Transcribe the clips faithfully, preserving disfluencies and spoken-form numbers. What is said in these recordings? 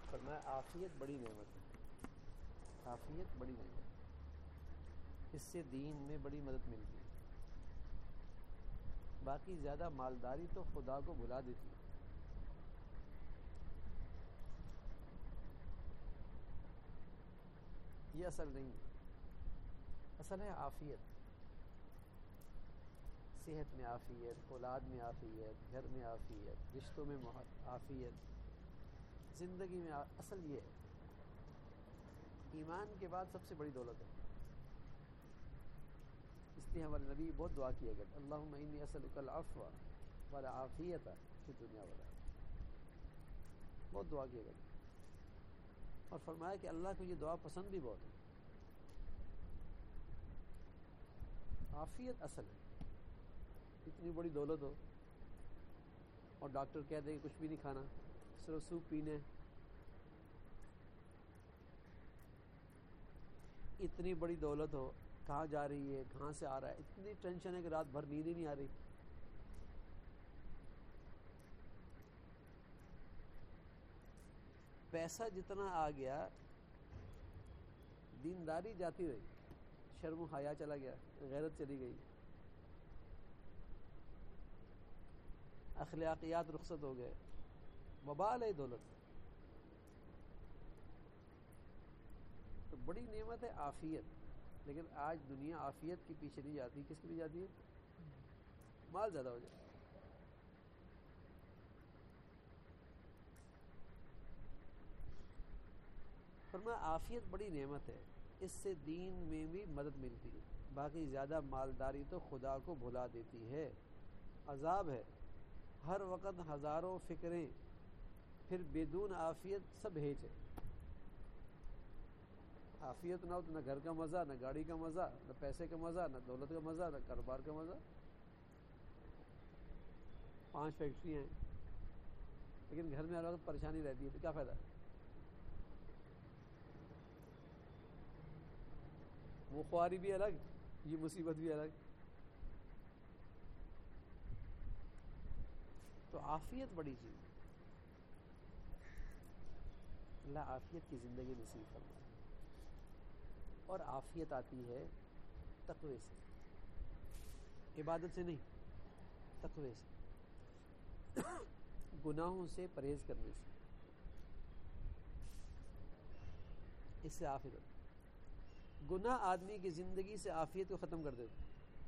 فرمایا عافیت بڑی نعمت ہے، عافیت بڑی نعمت ہے، اس سے دین میں بڑی مدد ملتی ہے۔ باقی زیادہ مالداری تو خدا کو بھلا دیتی ہے۔ یہ اصل نہیں ہے، اصل ہے عافیت، صحت میں عافیت، اولاد میں عافیت، گھر میں عافیت، رشتوں میں عافیت، زندگی میں عافیت۔ اصل یہ ہے، ایمان کے بعد سب سے بڑی دولت ہے۔ اس لیے ہمارے نبی بہت دعا کیا کرتے، اللہم انی اسألک العفو والعافیۃ فی الدنیا والآخرہ، بہت دعا کیا کرتے، اور فرمایا کہ اللہ کو یہ دعا پسند بھی بہت ہے۔ عافیت اصل ہے۔ اتنی بڑی دولت ہو اور ڈاکٹر کہہ دے کہ کچھ بھی نہیں کھانا، صرف سوپ پینے، اتنی بڑی دولت ہو، کہاں جا رہی ہے، کہاں سے آ رہا ہے، اتنی ٹینشن ہے کہ رات بھر نیند ہی نہیں آ رہی۔ پیسہ جتنا آ گیا، دینداری جاتی رہی، شرم و حیا چلا گیا، غیرت چلی گئی، اخلاقیات رخصت ہو گئے، وبال ہے دولت۔ تو بڑی نعمت ہے عافیت، لیکن آج دنیا عافیت کے پیچھے نہیں جاتی، کس کے پیچھے جاتی ہے؟ مال زیادہ ہو جائے۔ فرمایا عافیت بڑی نعمت ہے، اس سے دین میں بھی مدد ملتی ہے، باقی زیادہ مالداری تو خدا کو بھلا دیتی ہے۔ عذاب ہے، ہر وقت ہزاروں فکریں، پھر بدون عافیت سب ہیچ ہے۔ عافیت نہ ہو تو نہ گھر کا مزہ، نہ گاڑی کا مزہ، نہ پیسے کا مزہ، نہ دولت کا مزہ، نہ کاروبار کا مزہ۔ پانچ فیکٹریاں ہیں لیکن گھر میں ہر وقت پریشانی رہتی ہے، تو کیا فائدہ؟ وہ خواری بھی الگ، یہ مصیبت بھی الگ۔ تو عافیت بڑی چیز ہے، اللہ عافیت کی زندگی نصیب فرمائے۔ اور عافیت آتی ہے تقوی سے، عبادت سے نہیں، تقوی سے، گناہوں سے پرہیز کرنے سے، اس سے عافیت ہوتی ہے۔ گناہ آدمی کی زندگی سے عافیت کو ختم کر دیتے،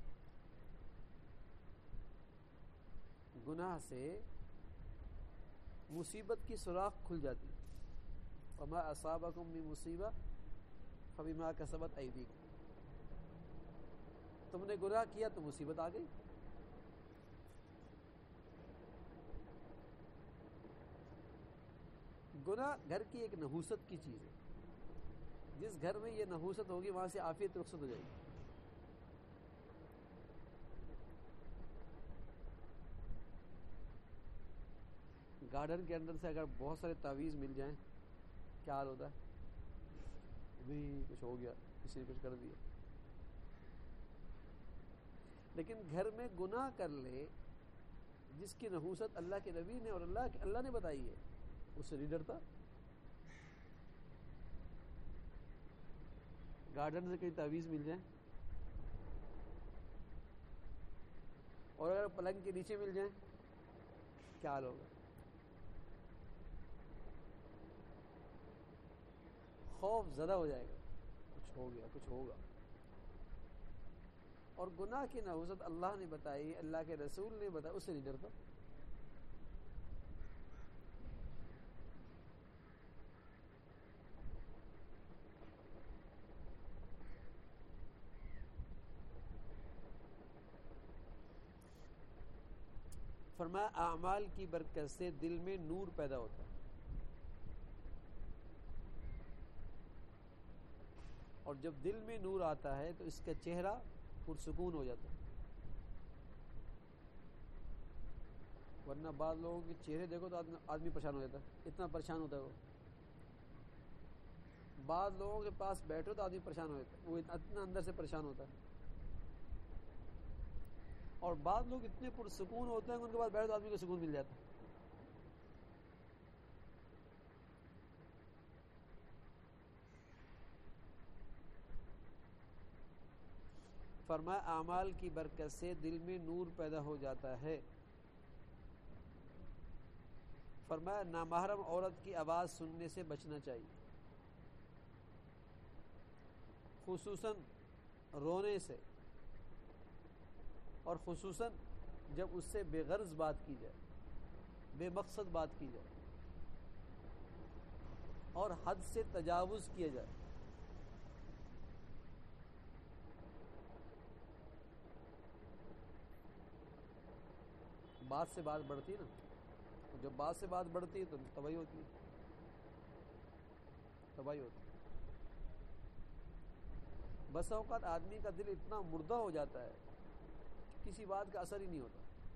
گناہ سے مصیبت کی سوراخ کھل جاتی، وما اصابکم من مصیبہ فبما کسبت ایدیکم، تم نے گناہ کیا تو مصیبت آ گئی۔ گناہ گھر کی ایک نحوست کی چیز ہے، جس گھر میں یہ نحوست ہوگی وہاں سے عافیت رخصت ہو جائے گی۔ گارڈن کے اندر سے اگر بہت سارے تعویذ مل جائیں کیا حال ہوتا ہے؟ ابھی کچھ ہو گیا، کسی نے کچھ کر دیا۔ لیکن گھر میں گناہ کر لے جس کی نحوست اللہ کے نبی نے اور اللہ اللہ نے بتائی ہے، اس سے نہیں ڈرتا۔ گارڈن سے کہیں تعویذ مل جائیں اور اگر پلنگ کے نیچے مل جائیں کیا حال ہوگا؟ خوف زدہ ہو جائے گا، کچھ ہو گیا، کچھ ہوگا۔ اور گناہ کی نحوست اللہ نے بتائی، اللہ کے رسول نے بتائی، اس سے نہیں ڈرتا۔ فرمایا اعمال کی برکت سے دل میں نور پیدا ہوتا ہے، اور جب دل میں نور آتا ہے تو اس کا چہرہ پرسکون ہو جاتا ہے۔ ورنہ بعض لوگوں کے چہرے دیکھو تو آدمی پریشان ہو جاتا ہے، اتنا پریشان ہوتا ہے وہ۔ بعض لوگوں کے پاس بیٹھو تو آدمی پریشان ہو جاتا ہے، وہ اتنا اندر سے پریشان ہوتا ہے۔ اور بعض لوگ اتنے پرسکون ہوتے ہیں کہ ان کے پاس بیٹھو تو آدمی کو سکون مل جاتا ہے۔ فرمایا اعمال کی برکت سے دل میں نور پیدا ہو جاتا ہے. فرمایا نامحرم عورت کی آواز سننے سے بچنا چاہیے، خصوصاً رونے سے، اور خصوصاً جب اس سے بے غرض بات کی جائے، بے مقصد بات کی جائے اور حد سے تجاوز کیا جائے. بات سے بات بڑھتی ہے نا، جب بات سے بات بڑھتی ہے تو تباہی ہوتی ہے، تباہی ہوتی ہے. بس اوقات آدمی کا دل اتنا مردہ ہو جاتا ہے کسی بات کا اثر ہی نہیں ہوتا.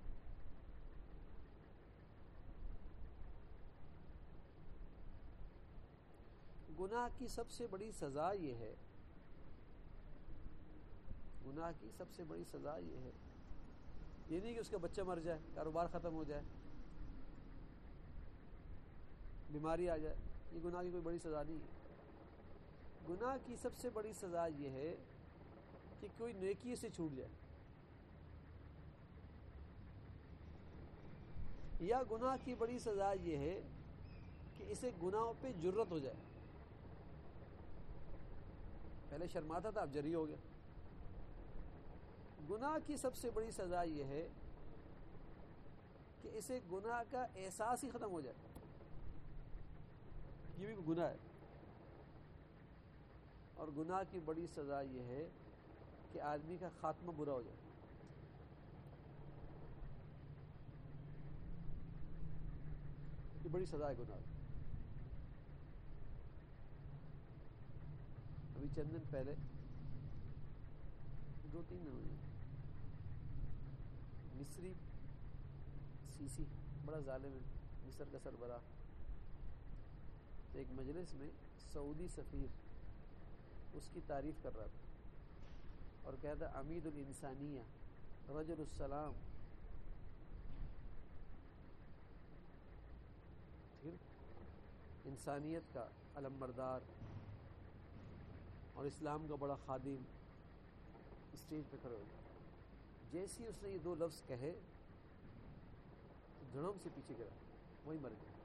گناہ کی سب سے بڑی سزا یہ ہے گناہ کی سب سے بڑی سزا یہ ہے یہ نہیں کہ اس کا بچہ مر جائے، کاروبار ختم ہو جائے، بیماری آ جائے. یہ گناہ کی کوئی بڑی سزا نہیں ہے. گناہ کی سب سے بڑی سزا یہ ہے کہ کوئی نیکی سے چھوٹ جائے، یا گناہ کی بڑی سزا یہ ہے کہ اسے گناہوں پہ جرت ہو جائے. پہلے شرماتا تھا، اب جری ہو گیا. گناہ کی سب سے بڑی سزا یہ ہے کہ اسے گناہ کا احساس ہی ختم ہو جائے. یہ بھی گناہ ہے. اور گناہ کی بڑی سزا یہ ہے کہ آدمی کا خاتمہ برا ہو جائے. یہ بڑی سزا ہے گناہ. ابھی چند دن پہلے، دو تین دن ہوئے، مصری سیسی بڑا ظالم ہے، مصر کا سربراہ، تو ایک مجلس میں سعودی سفیر اس کی تعریف کر رہا تھا اور کہتا عمید الانسانیہ، رجل السلام. انسانیت کا علم بردار اور اسلام کا بڑا خادم اسٹیج پہ کھڑے ہو گئے. جیسے ہی اس نے یہ دو لفظ کہے دھڑم سے پیچھے گرا، وہی مر گیا.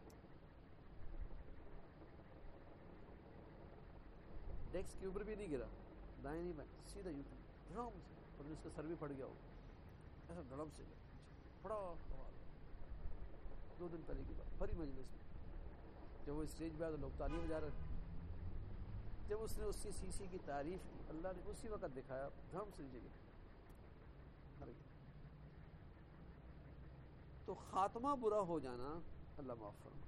ڈیسک کے اوپر بھی نہیں گرا، دائیں نہیں بائیں، سیدھا یوں دھڑم سے، اور اس کا سر بھی پھٹ گیا ہو، ایسا دھڑم سے پڑا. دو دن پہلے کی بات، بڑی مجلس میں جب وہ اسٹیج پہ آیا تو لوگ تالیاں بجا رہے تھے. جب اس نے اس کی سی سی کی تعریف کی، اللہ نے اسی وقت دکھایا دھڑم سے نیچے گیا، مر گیا. تو خاتمہ برا ہو جانا اللہ معاف فرمائے.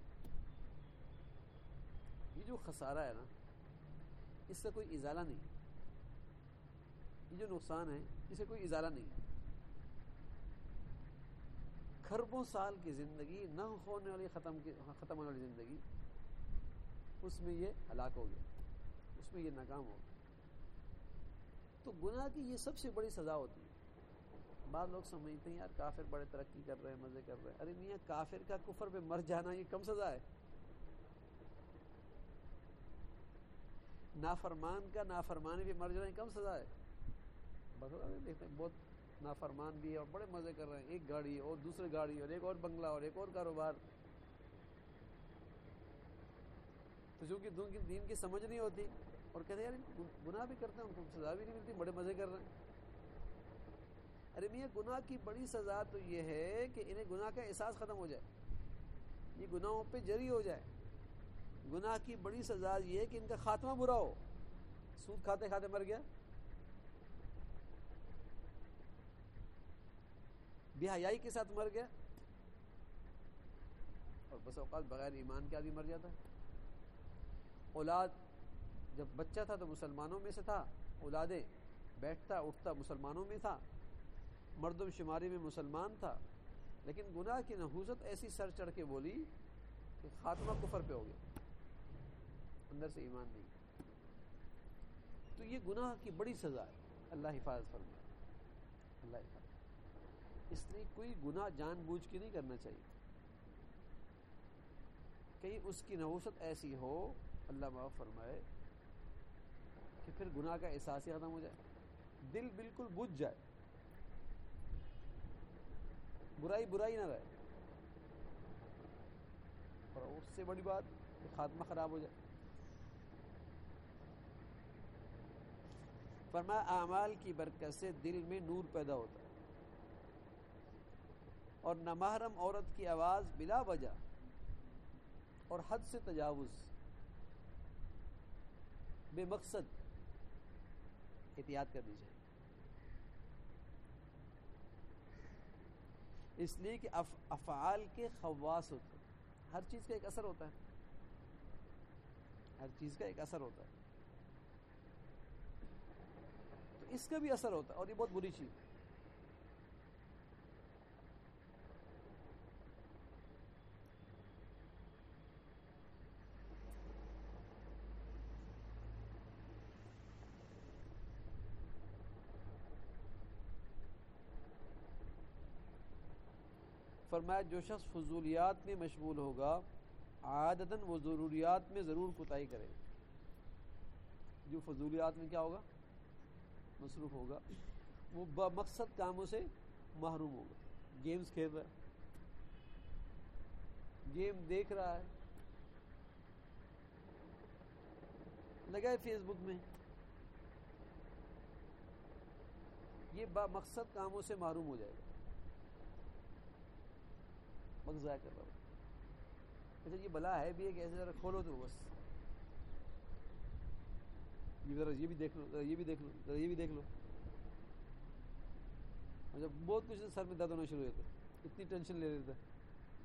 یہ جو خسارہ ہے نا، اس سے کوئی ازالہ نہیں. یہ جو نقصان ہے اسے کوئی ازالہ نہیں. کھربوں سال کی زندگی، نہ ہونے والی ختم کی ختم ہونے والی زندگی، اس میں یہ ہلاک ہو گیا، اس میں یہ ناکام ہو گیا. تو گناہ کی یہ سب سے بڑی سزا ہوتی ہے. بعض لوگ سمجھتے ہیں یار کافر بڑے ترقی کر رہے ہیں، مزے کر رہے ہیں. ارے میاں، کافر کا کفر پہ مر جانا یہ کم سزا ہے. نافرمان کا نافرمانی پہ مر جانا یہ کم سزا ہے. بس دیکھتے ہیں بہت نافرمان بھی ہے اور بڑے مزے کر رہے ہیں، ایک گاڑی اور دوسری گاڑی اور ایک اور بنگلہ اور ایک اور کاروبار. تو چونکہ دین کی سمجھ نہیں ہوتی اور کہتے ہیں یار گناہ بھی کرتے ہیں، ان کو سزا بھی نہیں ملتی، بڑے مزے کر رہے ہیں. ارے میاں، گناہ کی بڑی سزا تو یہ ہے کہ انہیں گناہ کا احساس ختم ہو جائے، یہ گناہوں پہ جری ہو جائے. گناہ کی بڑی سزا یہ ہے کہ ان کا خاتمہ برا ہو. سود کھاتے کھاتے مر گیا، بے حیائی کے ساتھ مر گیا، اور بس اوقات بغیر ایمان کے آدمی مر جاتا ہے. اولاد جب بچہ تھا تو مسلمانوں میں سے تھا، اولادیں بیٹھتا اٹھتا مسلمانوں میں تھا، مردم شماری میں مسلمان تھا، لیکن گناہ کی نحوست ایسی سر چڑھ کے بولی کہ خاتمہ کفر پہ ہو گیا، اندر سے ایمان نہیں. تو یہ گناہ کی بڑی سزا ہے. اللہ حفاظت فرمائے، اللہ حفاظت. اس لیے کوئی گناہ جان بوجھ کے نہیں کرنا چاہیے. کہیں اس کی نحوست ایسی ہو، اللہ معاف فرمائے، کہ پھر گناہ کا احساس ہی ختم ہو جائے. دل بالکل بجھ جائے, برائی برائی نہ رہے, اور اس سے بڑی بات کہ خاتمہ خراب ہو جائے. فرمایا اعمال کی برکت سے دل میں نور پیدا ہوتا ہے, اور نامحرم عورت کی آواز بلا وجہ اور حد سے تجاوز بے مقصد احتیاط کرنی چاہیے, اس لیے کہ اف افعال کے خواص ہوتے ہیں. ہر چیز کا ایک اثر ہوتا ہے, ہر چیز کا ایک اثر ہوتا ہے, تو اس کا بھی اثر ہوتا ہے, اور یہ بہت بری چیز ہے. فرمایا جو شخص فضولیات میں مشغول ہوگا عادتاً وہ ضروریات میں ضرور کوتاہی کرے گا. جو فضولیات میں کیا ہوگا, مصروف ہوگا, وہ بمقصد کاموں سے محروم ہوگا. گیمز کھیل رہا ہے, گیم دیکھ رہا ہے, لگا ہے فیس بک میں, یہ بمقصد کاموں سے محروم ہو جائے گا, وقت ضائع کر رہا ہوں. اچھا یہ بلا ہے بھی ہے کہ ایسے ذرا کھولو تو بس یہ ذرا یہ بھی دیکھ لو, ذرا یہ بھی دیکھ لو, ذرا یہ بھی دیکھ لو. اچھا بہت کچھ سر میں درد ہونا شروع ہو جاتا ہے, اتنی ٹینشن لے لیتا ہے.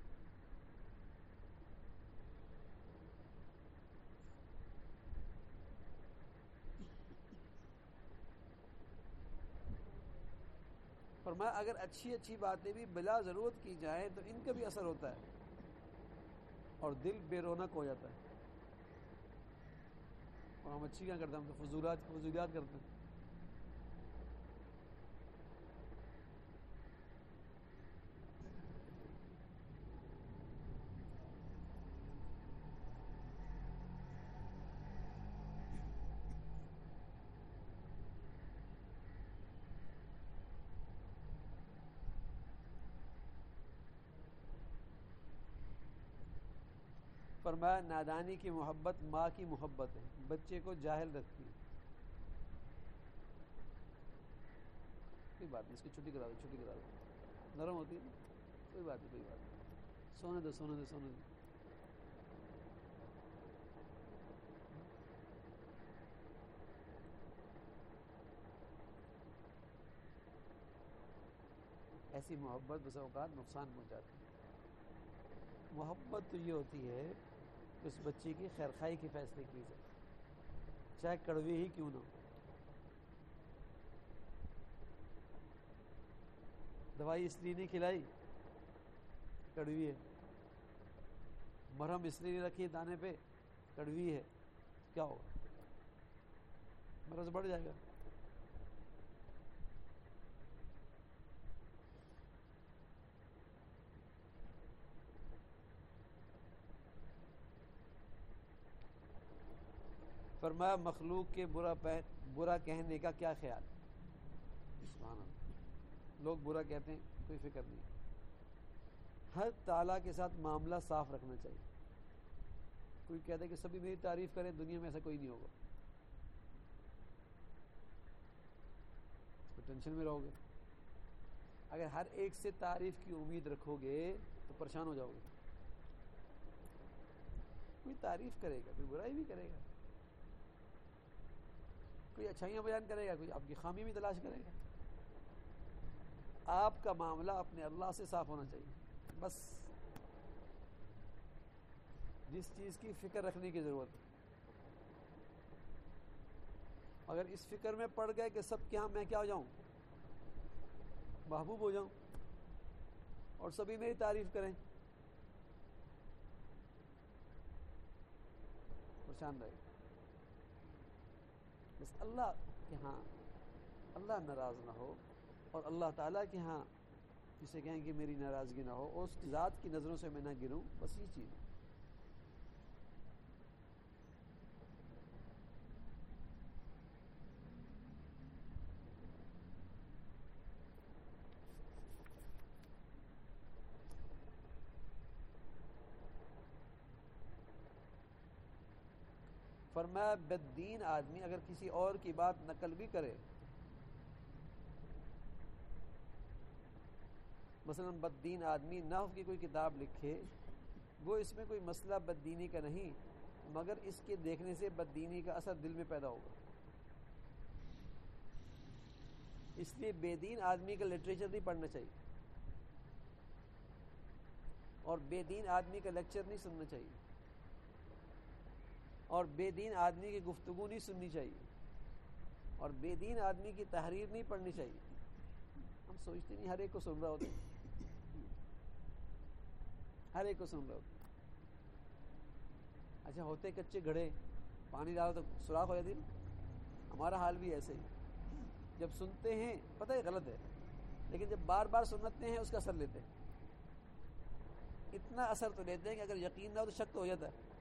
فرمایا اگر اچھی اچھی باتیں بھی بلا ضرورت کی جائیں تو ان کا بھی اثر ہوتا ہے, اور دل بے رونق ہو جاتا ہے. اور ہم اچھی کیا کرتے ہیں, ہم تو فضولات فضولیات کرتے ہیں. فرمایا نادانی کی محبت ماں کی محبت ہے, بچے کو جاہل رکھتی ہے. کوئی بات نہیں, اس کی چھٹی کرا دو, چھٹی کرا دو, نرم ہوتی ہے نا, کوئی بات نہیں, کوئی بات نہیں, سونے دو سونے دو سونے دو. ایسی محبت بس اوقات نقصان پہنچاتی ہے. محبت تو یہ ہوتی ہے کہ اس بچے کی خیرخوائی کے فیصلے کی جائے, چاہے کڑوی ہی کیوں نہ ہو. دوائی اس لیے نہیں کھلائی, کڑوی ہے. مرہم اس لیے نہیں رکھی دانے پہ, کڑوی ہے. کیا ہوگا, مرض بڑھ جائے گا. فرمایا مخلوق کے برا پہ برا کہنے کا کیا خیال. سبحان اللہ, لوگ برا کہتے ہیں, کوئی فکر نہیں. ہر تعالیٰ کے ساتھ معاملہ صاف رکھنا چاہیے. کوئی کہتا ہے کہ سبھی میری تعریف کریں, دنیا میں ایسا کوئی نہیں ہوگا. تو ٹینشن میں رہو گے. اگر ہر ایک سے تعریف کی امید رکھو گے تو پریشان ہو جاؤ گے. کوئی تعریف کرے گا, کوئی برائی بھی کرے گا, کوئی اچھائیاں بیان کرے گا, کوئی آپ کی خامی بھی تلاش کرے گا. آپ کا معاملہ اپنے اللہ سے صاف ہونا چاہیے. بس جس چیز کی فکر رکھنے کی ضرورت ہے, اگر اس فکر میں پڑ گئے کہ سب کے ہاں میں کیا ہو جاؤں, محبوب ہو جاؤں, اور سبھی میری تعریف کریں, پریشان رہے. بس اللہ کے ہاں اللہ ناراض نہ ہو, اور اللہ تعالیٰ کے ہاں جسے کہیں کہ میری ناراضگی نہ ہو, اور اس کی ذات کی نظروں سے میں نہ گروں. بس یہ چیز ہے. فرمایا بددین آدمی اگر کسی اور کی بات نقل بھی کرے، مثلا بددین آدمی نحو کی کوئی کتاب لکھے، وہ اس میں کوئی مسئلہ بددینی کا نہیں، مگر اس کے دیکھنے سے بددینی کا اثر دل میں پیدا ہوگا. اس لیے بے دین آدمی کا لٹریچر نہیں پڑھنا چاہیے، اور بے دین آدمی کا لیکچر نہیں سننا چاہیے، اور بے دین آدمی کی گفتگو نہیں سننی چاہیے، اور بے دین آدمی کی تحریر نہیں پڑھنی چاہیے. ہم سوچتے نہیں ہر ایک کو سن رہا ہوتا، ہر ایک کو سن رہا ہوتا. اچھا ہوتے کچے گھڑے، پانی ڈالو تو سوراخ ہو جاتی نا. ہمارا حال بھی ایسے ہی، جب سنتے ہیں پتہ ہے غلط ہے، لیکن جب بار بار سنتے ہیں اس کا اثر لیتے ہیں. اتنا اثر تو لیتے ہیں کہ اگر یقین نہ ہو تو شک تو ہو جاتا ہے.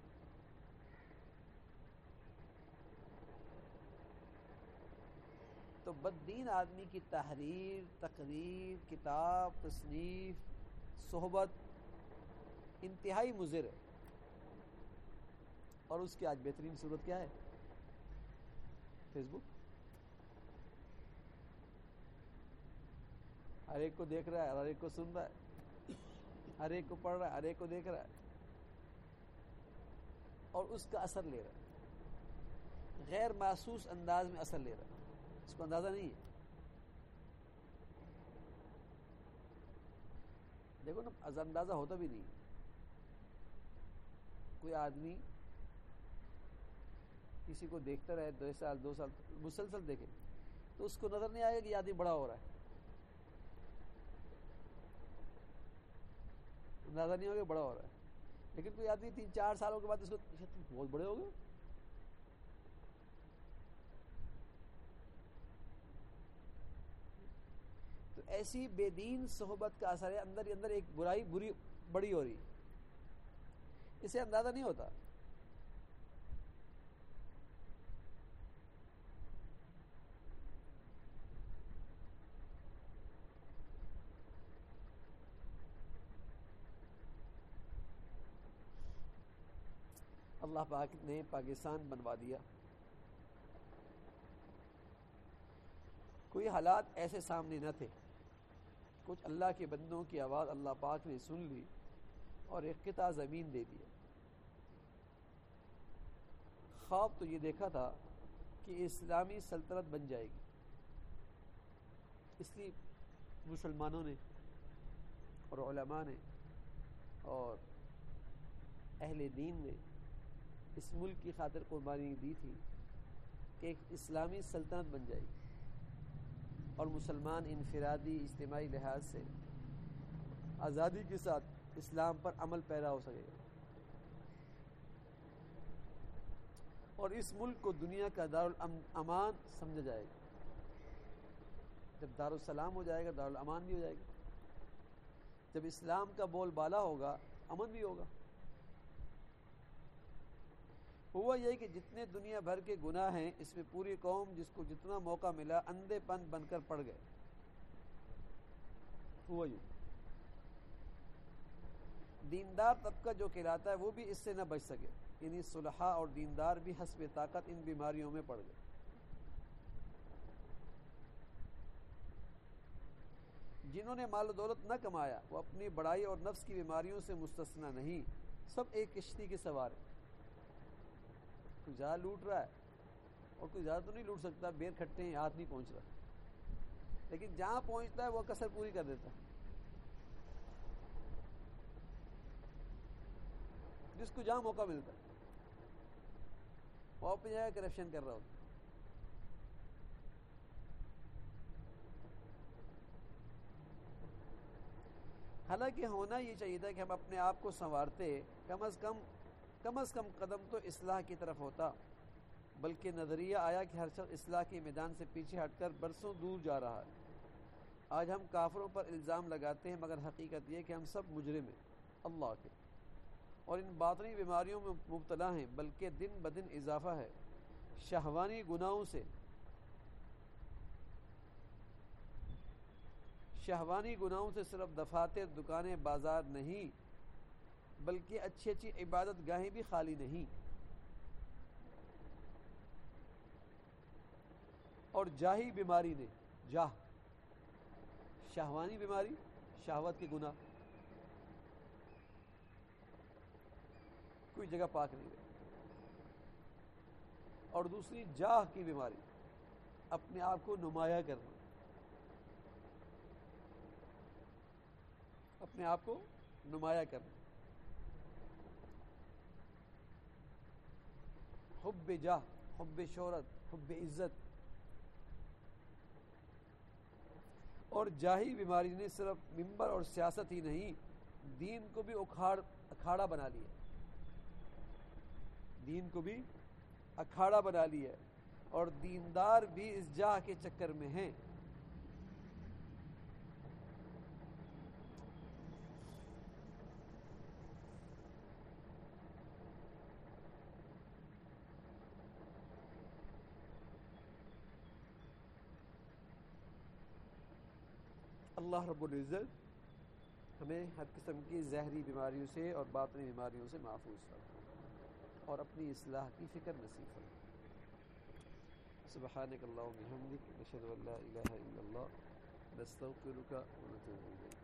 تو بددین آدمی کی تحریر، تقریر، کتاب، تصنیف، صحبت انتہائی مضر ہے. اور اس کی آج بہترین صورت کیا ہے؟ فیس بک. ہر ایک کو دیکھ رہا ہے، ہر ایک کو سن رہا ہے، ہر ایک کو پڑھ رہا ہے، ہر ایک کو دیکھ رہا ہے، اور اس کا اثر لے رہا ہے، غیر محسوس انداز میں اثر لے رہا ہے، اس کو اندازہ نہیں ہے. دیکھو نا از اندازہ ہوتا بھی نہیں. کوئی آدمی کسی کو دیکھتا رہے دو سال دو سال مسلسل دیکھے تو اس کو نظر نہیں آئے گا کہ یہ آدمی بڑا ہو رہا ہے، اندازہ نہیں ہوگا بڑا ہو رہا ہے. لیکن کوئی آدمی تین چار سالوں کے بعد اس کو تم بہت بڑے ہو گئے. تو ایسی بے دین صحبت کا اثر ہے، اندر ہی اندر ایک برائی بری بڑی ہو رہی، اسے اندازہ نہیں ہوتا. اللہ پاک نے پاکستان بنوا دیا، کوئی حالات ایسے سامنے نہ تھے، کچھ اللہ کے بندوں کی آواز اللہ پاک نے سن لی اور ایک قطعہ زمین دے دیا. خواب تو یہ دیکھا تھا کہ اسلامی سلطنت بن جائے گی، اس لیے مسلمانوں نے اور علماء نے اور اہل دین نے اس ملک کی خاطر قربانی دی تھی کہ ایک اسلامی سلطنت بن جائے گی اور مسلمان انفرادی اجتماعی لحاظ سے آزادی کے ساتھ اسلام پر عمل پیرا ہو سکے گا، اور اس ملک کو دنیا کا دارالامان سمجھا جائے گا. جب دارالسلام ہو جائے گا دارالامان بھی ہو جائے گا. جب اسلام کا بول بالا ہوگا امن بھی ہوگا. ہوا یہ کہ جتنے دنیا بھر کے گناہ ہیں اس میں پوری قوم جس کو جتنا موقع ملا اندھے پن بن کر پڑ گئے. ہوا یوں دیندار طبقہ جو کہلاتا ہے وہ بھی اس سے نہ بچ سکے، یعنی صلحاء اور دیندار بھی حسب طاقت ان بیماریوں میں پڑ گئے. جنہوں نے مال و دولت نہ کمایا وہ اپنی بڑائی اور نفس کی بیماریوں سے مستثنا نہیں، سب ایک کشتی کے سوار ہیں. کوئی زیادہ لوٹ رہا ہے اور کوئی زیادہ تو نہیں لوٹ سکتا، بیر کھٹے ہیں ہاتھ نہیں پہنچ رہا، لیکن جہاں پہنچتا ہے وہ کسر پوری کر دیتا ہے. جس کو جہاں موقع ملتا ہے وہ اپنی جگہ کرپشن کر رہا ہوتا ہے. حالانکہ ہونا یہ چاہیے تھا کہ ہم اپنے آپ کو سنوارتے، کم از کم کم از کم قدم تو اصلاح کی طرف ہوتا، بلکہ نظریہ آیا کہ ہر شخص اصلاح کے میدان سے پیچھے ہٹ کر برسوں دور جا رہا ہے. آج ہم کافروں پر الزام لگاتے ہیں مگر حقیقت یہ کہ ہم سب مجرم ہیں اللہ کے، اور ان باطنی بیماریوں میں مبتلا ہیں، بلکہ دن بدن اضافہ ہے. شہوانی گناہوں سے شہوانی گناہوں سے صرف دفاتر، دکانیں، بازار نہیں، بلکہ اچھی اچھی عبادت گاہیں بھی خالی نہیں. اور جاہی بیماری نے، جاہ شہوانی بیماری، شہوت کے گناہ، کوئی جگہ پاک نہیں رہی، اور دوسری جاہ کی بیماری، اپنے آپ کو نمایاں کرنا، اپنے آپ کو نمایاں کرنا، حب جاہ، حب شہرت، حب عزت. اور جاہی بیماری نے صرف ممبر اور سیاست ہی نہیں، دین کو بھی اکھاڑ اکھاڑا بنا لیا، دین کو بھی اکھاڑا بنا لیا، اور دیندار بھی اس جاہ کے چکر میں ہیں. اللہ رب العزت ہمیں ہر قسم کی ظاہری بیماریوں سے اور باطنی بیماریوں سے محفوظ فرمائے اور اپنی اصلاح کی فکر نصیب فرمائے. سبحانک اللہم و بحمدک، نشہد ان لا الہ الا اللہ، نستغفرک و نتوب الیک.